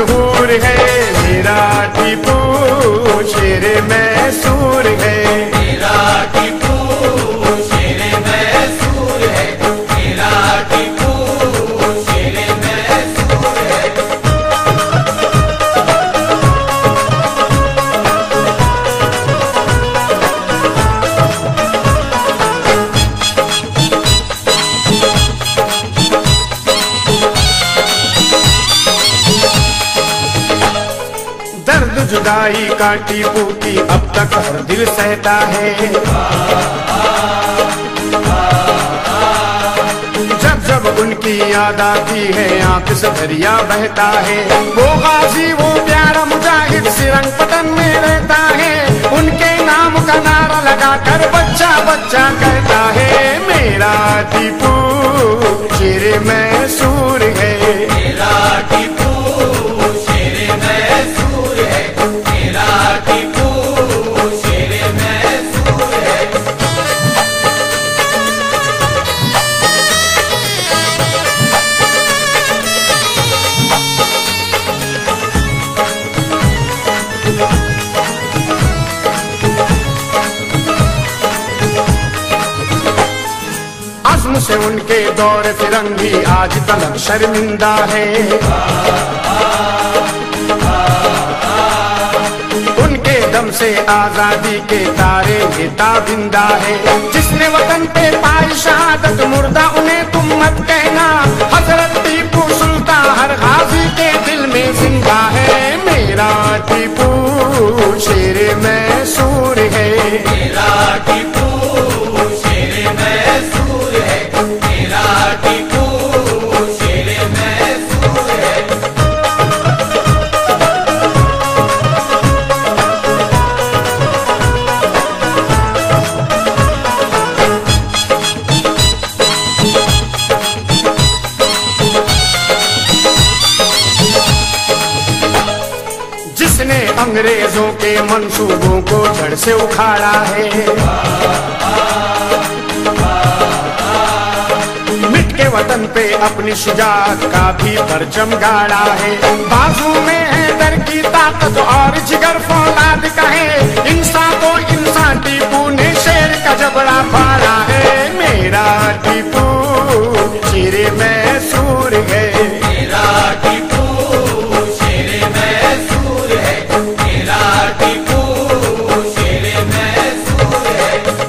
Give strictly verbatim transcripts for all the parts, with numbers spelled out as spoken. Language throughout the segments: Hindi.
मशहूर है, मेरा टीपू शेर मैसूर है। मेरा टीपू शेर मैसूर है, मेरा टीपू शेर मैसूर है। दर्द जुदाई का टीपू की अब तक हर दिल सहता है। जब जब उनकी याद आती है आंख से दरिया बहता है। वो गाजी वो प्यारा मुजाहिद सिरंग पटन में रहता है। उनके नाम का नारा लगाकर बच्चा बच्चा कहता है, मेरा टीपू शेर मैसूर है। मेरा टीपू शेर मैसूर है, मेरा टीपू शेर मैसूर है। अज़्म से उनके दौर फिरंगी आज तलक शर्मिंदा है। उनके दम से आजादी के तारे ये ताबिंदा है। जिसने वतन पे पाई शहादत मुर्दा उन्हें तुम मत कहना। हजरत टीपू सुल्तान हर गाजी के दिल में जिंदा है। मेरा टीपू शेर मैसूर है। मेरा टीपू शेर मैसूर है, मेरा टीपू शेर मैसूर है। जिसने अंग्रेजों के मंसूबों को जड़ से उखाड़ा है। मिट के वतन पे अपनी शुजाअत का भी परचम गाड़ा है। बाजू में है दर की ताकत और जिगर फौलाद का है। इंसान को इंसान टीपू ने शेर का जबड़ा फाड़ा है। मेरा टीपू शेर मैसूर है। मेरा टीपू शेर मैसूर है, मेरा टीपू शेर मैसूर है।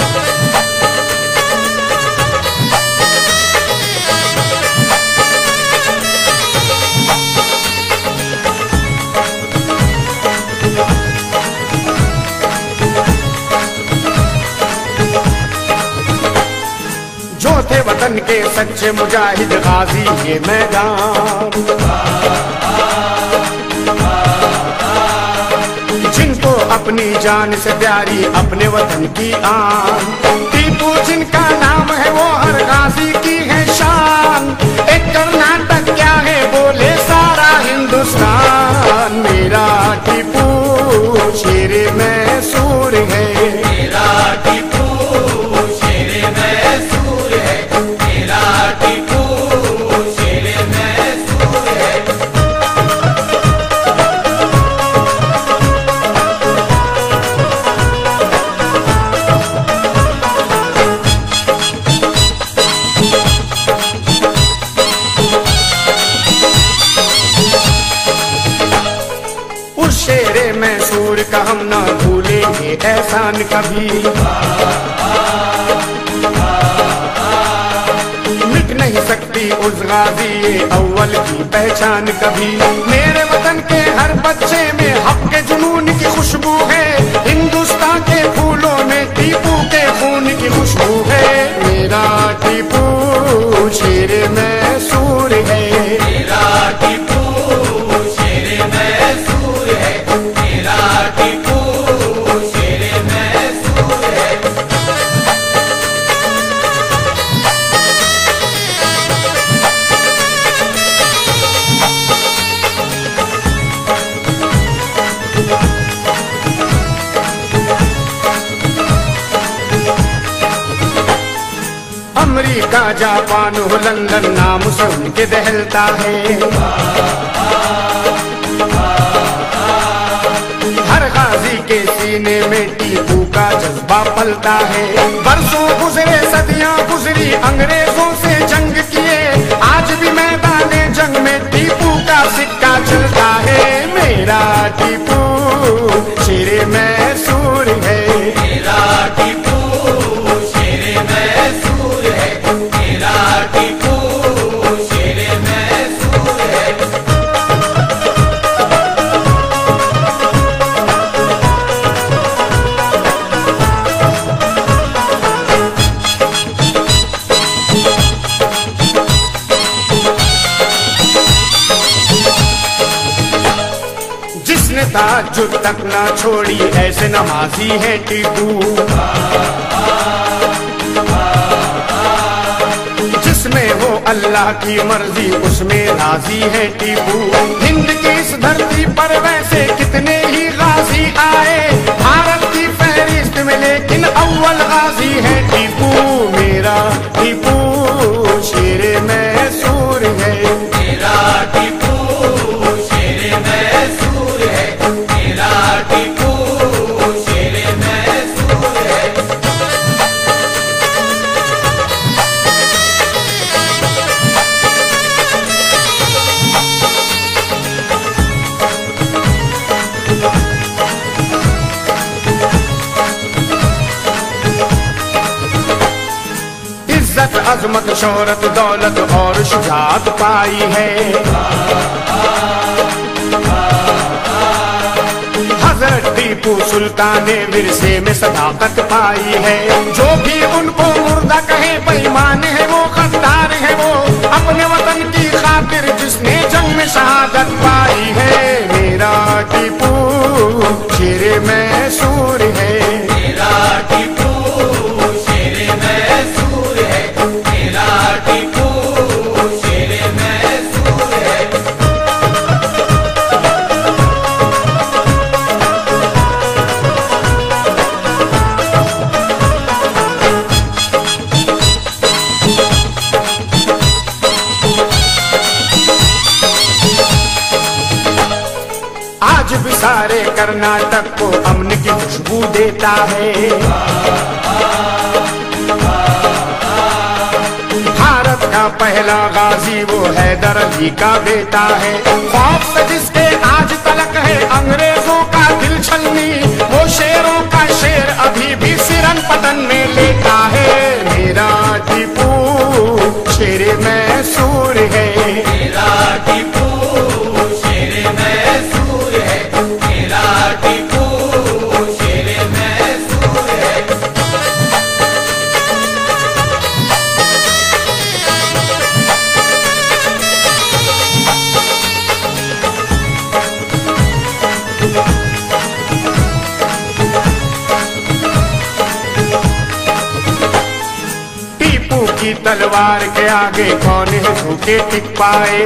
जो थे वतन के सच्चे मुजाहिद गाजी ये मैदान। जिनको अपनी जान से प्यारी अपने वतन की आन। टीपू जिनका नाम है वो हर गाजी की है शान। एक कर्नाटक क्या है बोले सारा हिंदुस्तान। मेरा टीपू शेर मैसूर है। मेरा टीपू शेर मैसूर है, मेरा टीपू शेर मैसूर है। उस शेर मैसूर का हम ना भूलेंगे एहसान कभी। मिट नहीं सकती उस गाजी ये अव्वल की पहचान कभी। मेरे वतन के हर बच्चे में हक के जुनून की खुशबू है। हिंदुस्तान के फूलों में टीपू के खून की खुशबू है। मेरा टीपू शेर मैसूर है। मेरा टीपू शेर मैसूर है, मेरा टीपू शेर मैसूर है। अमेरिका जापान हो लंदन नाम से उनके दहलता है। सीने में टीपू का जज्बा पलता है। बरसों गुजरे सदियां गुजरी अंग्रेजों से जंग किए, आज भी मैदाने जंग में टीपू का सिक्का चलता है। मेरा टीपू शेरे मैसूर है, मेरा टीपू शेरे मैसूर है, मेरा टीपू शेरे मैसूर है। जिसने ताज्जुद तक ना छोड़ी ऐसे नमाजी है टीपू। जिसमें हो अल्लाह की मर्जी उसमें राजी है टीपू। हिंद की इस धरती पर वैसे कितने ही गाजी आए, भारत की फहरिस्त में लेकिन अव्वल गाजी है टीपू। मेरा टीपू शेरे मैसूर है, मेरा टीपू शेरे मैसूर है, मेरा टीपू शेरे मैसूर है। इज्जत अजमत शोहरत दौलत और शुजात पाई है। हजरत टीपू सुल्तान ने विरसे में सदाकत पाई है। जो भी उनको मुर्दा कहे बेईमान है वो, गद्दार है वो, अपने वतन की खातिर जिसने जंग में शहादत पाई है। मेरा टीपू शेरे मैसूर है, मेरा टीपू शेरे मैसूर है, मेरा टीपू शेरे मैसूर है। आज भी सारे कर्नाटक को अमन की खुशबू देता है। भारत का पहला गाजी वो हैदर अली का बेटा है। खौफ से जिसके आज तलक है अंग्रेजों का दिल छलनी, वो शेरों का शेर अभी भी सिरन पतन में लेता है। मेरा टीपू शेरे मैसूर है, मेरा टीपू शेरे मैसूर है, मेरा टीपू शेरे मैसूर है। टीपू की तलवार के आगे कौन है झुके टिक पाए।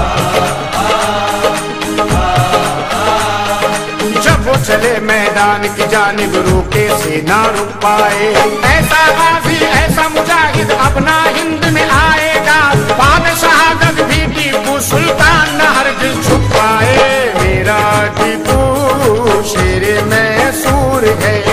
जब वो चले मैदान की जानिब रोके से ना रुक पाए। ऐसा गाजी ऐसा मुजाहिद अब ना हिंद में आएगा, बाद शहादत भी टीपू सुल्तान न हरगिज़ झुक पाए। मेरा टीपू शेरे मैसूर है,